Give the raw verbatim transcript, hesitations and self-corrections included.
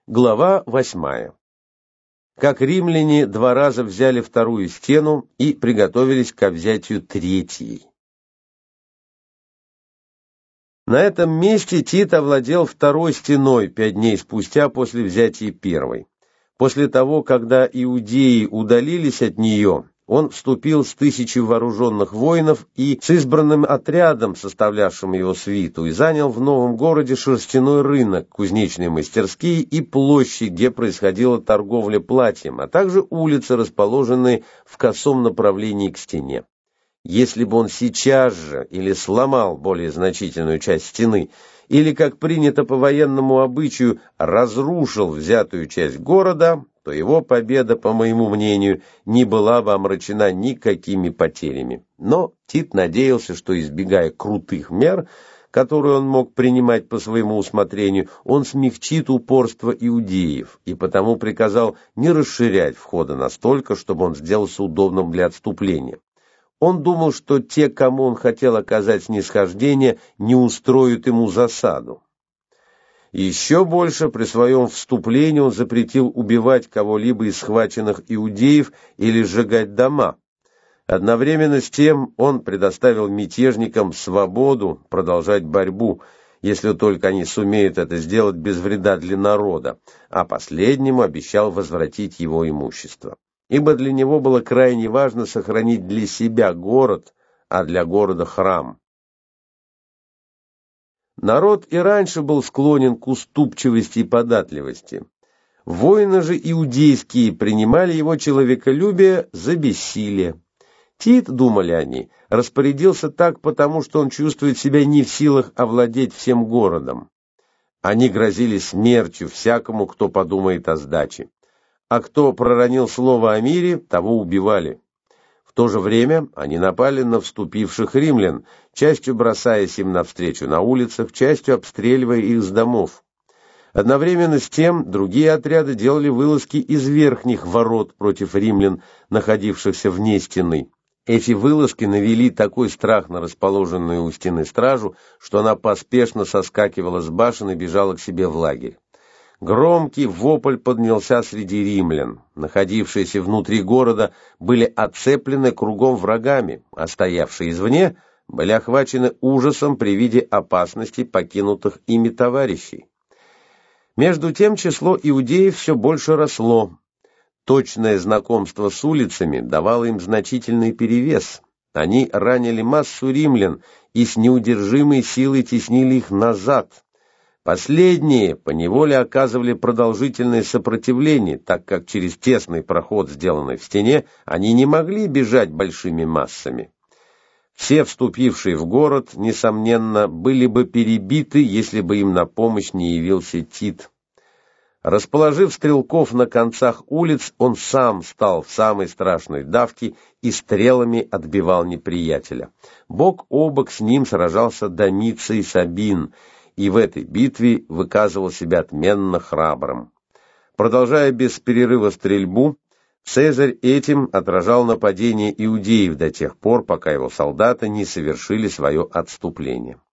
Глава восьмая. Как римляне два раза взяли вторую стену и приготовились к взятию третьей. На этом месте Тит овладел второй стеной пять дней спустя после взятия первой. После того, когда иудеи удалились от нее, он вступил с тысячей вооруженных воинов и с избранным отрядом, составлявшим его свиту, и занял в новом городе шерстяной рынок, кузнечные мастерские и площадь, где происходила торговля платьем, а также улицы, расположенные в косом направлении к стене. Если бы он сейчас же или сломал более значительную часть стены, или, как принято по военному обычаю, разрушил взятую часть города, то его победа, по моему мнению, не была бы омрачена никакими потерями. Но Тит надеялся, что, избегая крутых мер, которые он мог принимать по своему усмотрению, он смягчит упорство иудеев, и потому приказал не расширять входы настолько, чтобы он сделался удобным для отступления. Он думал, что те, кому он хотел оказать снисхождение, не устроят ему засаду. Еще больше при своем вступлении он запретил убивать кого-либо из схваченных иудеев или сжигать дома. Одновременно с тем он предоставил мятежникам свободу продолжать борьбу, если только они сумеют это сделать без вреда для народа, а последнему обещал возвратить его имущество. Ибо для него было крайне важно сохранить для себя город, а для города храм. Народ и раньше был склонен к уступчивости и податливости. Воины же иудейские принимали его человеколюбие за бессилие. Тит, думали они, распорядился так, потому что он чувствует себя не в силах овладеть всем городом. Они грозили смертью всякому, кто подумает о сдаче. А кто проронил слово о мире, того убивали. В то же время они напали на вступивших римлян, частью бросаясь им навстречу на улицах, частью обстреливая их с домов. Одновременно с тем другие отряды делали вылазки из верхних ворот против римлян, находившихся вне стены. Эти вылазки навели такой страх на расположенную у стены стражу, что она поспешно соскакивала с башен и бежала к себе в лагерь. Громкий вопль поднялся среди римлян. Находившиеся внутри города были оцеплены кругом врагами, а стоявшие извне были охвачены ужасом при виде опасности покинутых ими товарищей. Между тем число иудеев все больше росло. Точное знакомство с улицами давало им значительный перевес. Они ранили массу римлян и с неудержимой силой теснили их назад. Последние поневоле оказывали продолжительное сопротивление, так как через тесный проход, сделанный в стене, они не могли бежать большими массами. Все вступившие в город, несомненно, были бы перебиты, если бы им на помощь не явился Тит. Расположив стрелков на концах улиц, он сам стал в самой страшной давке и стрелами отбивал неприятеля. Бок о бок с ним сражался Домиций Сабин, и в этой битве выказывал себя отменно храбрым. Продолжая без перерыва стрельбу, Цезарь этим отражал нападение иудеев до тех пор, пока его солдаты не совершили свое отступление.